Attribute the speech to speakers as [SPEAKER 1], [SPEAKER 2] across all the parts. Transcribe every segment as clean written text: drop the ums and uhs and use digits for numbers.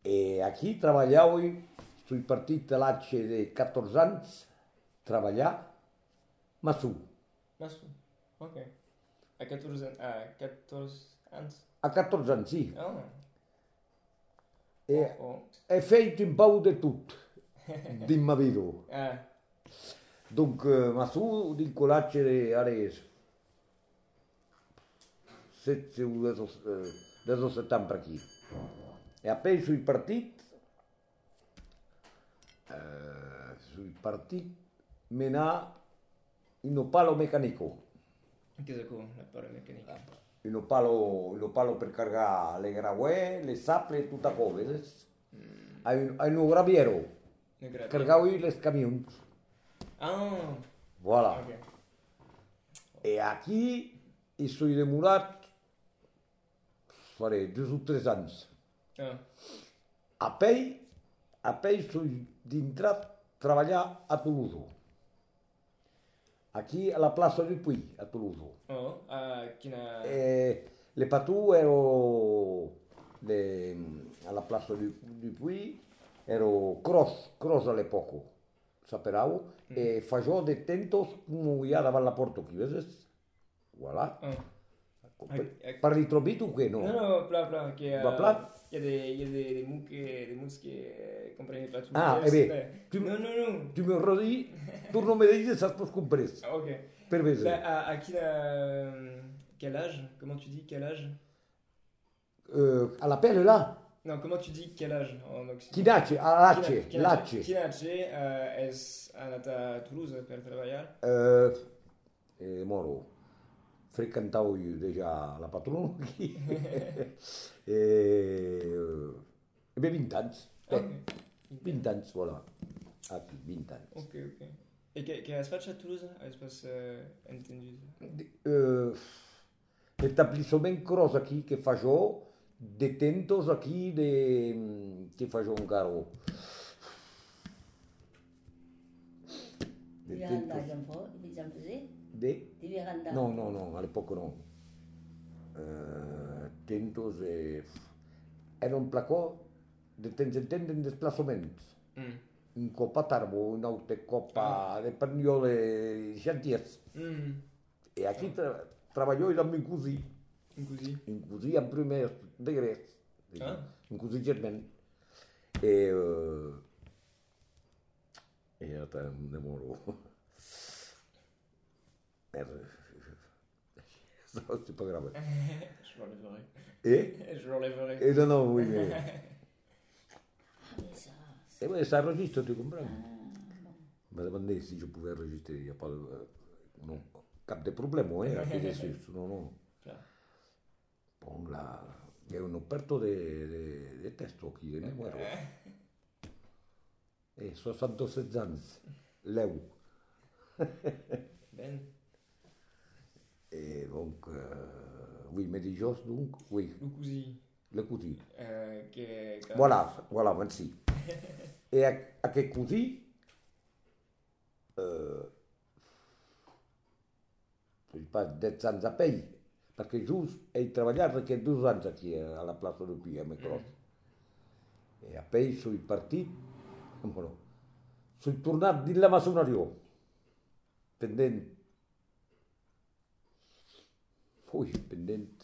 [SPEAKER 1] E aqui trabalhava, sui partit de l'H de 14 anys, treballar, maço.
[SPEAKER 2] Mas, ok. Há 14 anos. Há 14 anos.
[SPEAKER 1] A 14 anys, sí.
[SPEAKER 2] Oh.
[SPEAKER 1] E
[SPEAKER 2] Oh.
[SPEAKER 1] he fet un pau de tot, din ma vida.
[SPEAKER 2] Ah.
[SPEAKER 1] Donc, maço, din col·latge de ares 7 ou 10 settembre aquí. E apoi sui partit, menà in palo meccanico.
[SPEAKER 2] Che cosa la parola meccanica?
[SPEAKER 1] In palo per caricare le graue, le saple e tutta cosa. Hai un graviero. Caricavo io le camions.
[SPEAKER 2] Ah.
[SPEAKER 1] Voilà.
[SPEAKER 2] Ok.
[SPEAKER 1] E aquí sono demorat, faré 2 o 3 anys.
[SPEAKER 2] Ah.
[SPEAKER 1] Apoi sono d'entrat treballar a Toulouse. Aquí a la plaça du Puy, a Toulouse.
[SPEAKER 2] Oh. Quina...
[SPEAKER 1] Le patù ero alla plaça du Puy, ero cross all'epoca, saperau, e facevo de tentos come hi ha davant la porta aquí, vedes? Voilà. Parli troppo tu che no?
[SPEAKER 2] No, pla, che...
[SPEAKER 1] Va plat?
[SPEAKER 2] Il y a des mouches qui comprennent pas tout.
[SPEAKER 1] Ah, eh bé,
[SPEAKER 2] Non.
[SPEAKER 1] tu me redis, tu non me dici ça peut comprendre.
[SPEAKER 2] Ok.
[SPEAKER 1] Per vese.
[SPEAKER 2] À quel âge? Comment tu dis quel âge?
[SPEAKER 1] À la pelle là?
[SPEAKER 2] Non, comment tu dis quel âge en Occident?
[SPEAKER 1] Chi nasce? A Lacce.
[SPEAKER 2] Chi nasce è andata a Toulouse per lavorare?
[SPEAKER 1] Moro. Frequentavo io già la patrona qui. E beh, 20 anni. 20 anni, voilà. Ah, 20 anni.
[SPEAKER 2] Ok. E che hai fatto a Toulouse? Hai entendido?
[SPEAKER 1] L'établissement cross aqui que facevo, detentos aqui que facevo un caro.
[SPEAKER 3] Véranda, un po', vi en faisait?
[SPEAKER 1] Di
[SPEAKER 3] véranda?
[SPEAKER 1] No, all'epoca no. Tentos era un placò de temps en temps en desplaçaments. Un copa tarbo, una altra copa de perniole xantiers. E aquí treballò amb un cosí.
[SPEAKER 2] Un così?
[SPEAKER 1] Un cosí en primer de grec. Un cosí germán. E ara em demoro. C'est pas grave.
[SPEAKER 2] Je l'enlèverai.
[SPEAKER 1] Je
[SPEAKER 2] l'enlèverai.
[SPEAKER 1] Non, oui, mais... Ça enregistre, tu comprends? Me demandé si je pouvais enregistrer, il n'y a pas de... Non, cap de problème, aquí dessus, no. Bon, là, il y a un aperto de texto aquí, de número. 67 anys, l'eu.
[SPEAKER 2] Ben.
[SPEAKER 1] Et donc, oui, mais dijous, donc, oui. Le cosí. Voilà, merci. Et aquest cosí, pas 10 anys a pell, perquè just he treballat aquests 2 anys aquí a la plaça del Pi, a Mecros. E a pell soy partit, bueno, soy tornat dins la maçoneria, pendent. Pendent.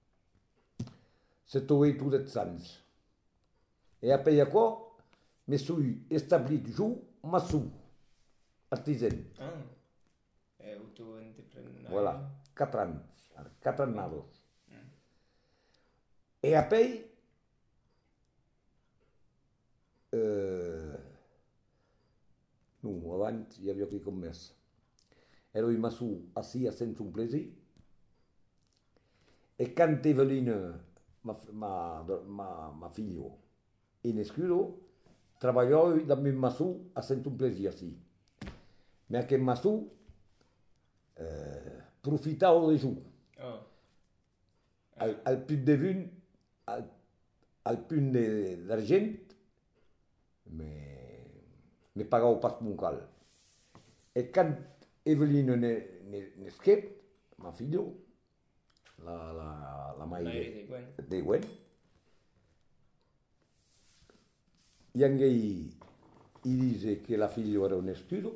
[SPEAKER 1] 7 o 8 anys. E a pell aquò, me soy establit jo maçó, artisan.
[SPEAKER 2] Auto-entrepreneur.
[SPEAKER 1] Voilà, 4 anys, 4 annados. E a pell, no, abans hi havia quelcom més. Era un maçó així, sense un plesir. E quand Evelina, ma figlia, in escudo, treballò amb un maçó a sense un plesir així. Ma aquest maçó profitava de jo. Al punt de vue, al punt d'argent, me pagava pas mon cal. E quand Evelina n'esquet, ma figlia, la mare de Gwen, i anguei i dise que la figlia era un estudo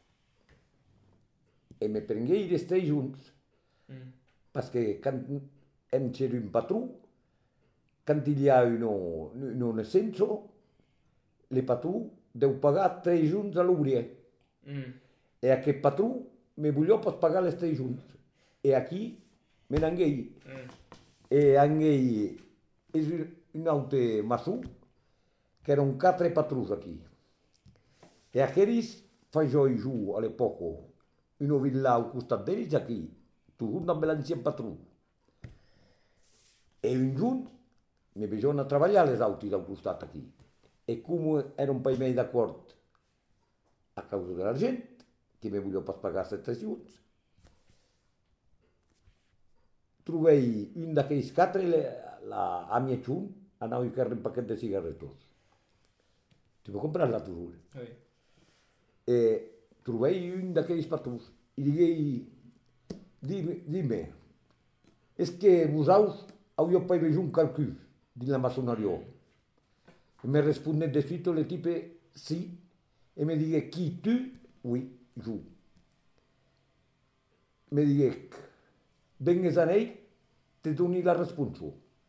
[SPEAKER 1] e me prenguei les tres junts perquè quan hem c'era un patró quand il y a un ascenso le patró deu pagar tres junts a l'obrier e aquest patró me vogliò pas pagar les tres junts e aquí me n'anguei e anguei és un altre maçó que eren quatre patrons aquí e aquells fa jo i jo a l'època una villa al costat d'ells aquí tot amb l'ancien patró e un junt me vejono a treballar les altres al costat aquí e com eren pas mai d'acord a causa de l'argent que me vogliò pas pagar les tres junts trobei un d'aquells quatre a mia xunt anava a ficar un paquet de cigarretos ti può comprar la tesura e trobei un d'aquells patrons i diguei dime és que vosaltres hauríeu pas vegut un calcul dins la maçoneria e me respondet de suite le tipe sí e me digué qui tu? Oui, jo me digué vengues a ell te doni la responsa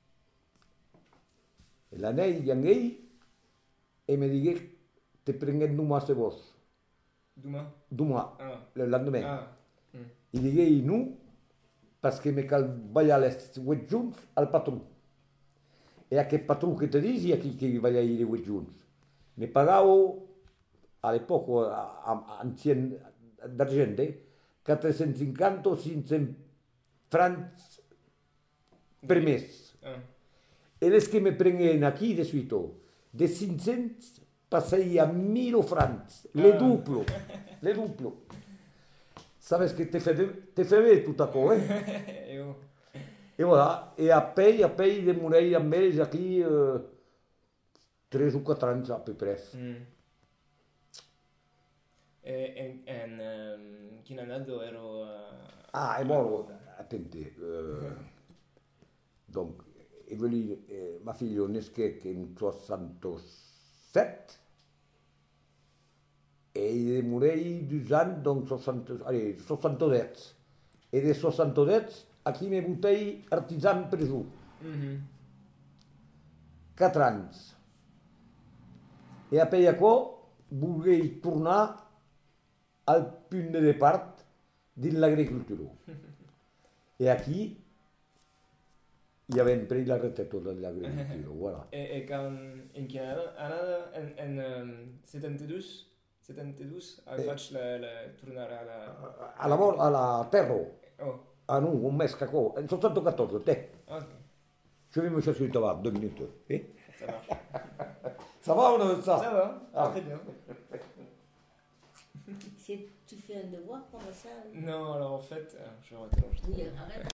[SPEAKER 1] e l'anell venguei e me digué te prenguet només de vos Duma, le lendemain i diguei no perquè me cal ballar les 8 junts al patró e aquest patró que te dis i aquí que ballar les 8 junts me pagau a l'època ancien d'argent 450 o 500 francs per mes e les que me prengueren aquí de suite de 500 passei a 1000 francs le duplo sabes que te fe bé tot això e voilà e a pei demorei amb ells aquí 3 o 4 anys a peu près
[SPEAKER 2] en quin anno ero
[SPEAKER 1] è mort attenti donc è venuto ma figlio nasqué in 67 e morei 2 anys donc 67 e de 67 aquí me botei artisan presó 4 anys e a pei aquò volguei tornar al punt de depart dins l'agricultura e aquí ja vam pres la retreta de l'agricultura voilà.
[SPEAKER 2] E en quin anno en 72 vaig tornar
[SPEAKER 1] a la terra no, un mes cacò en 74 te je vais me chercher tabac 2 minutes ça va ou non ça
[SPEAKER 2] va très bien
[SPEAKER 3] Si tu fais un devoir, comment ça?
[SPEAKER 2] Non, alors en fait, je vais arrêter.
[SPEAKER 3] Oui, arrête.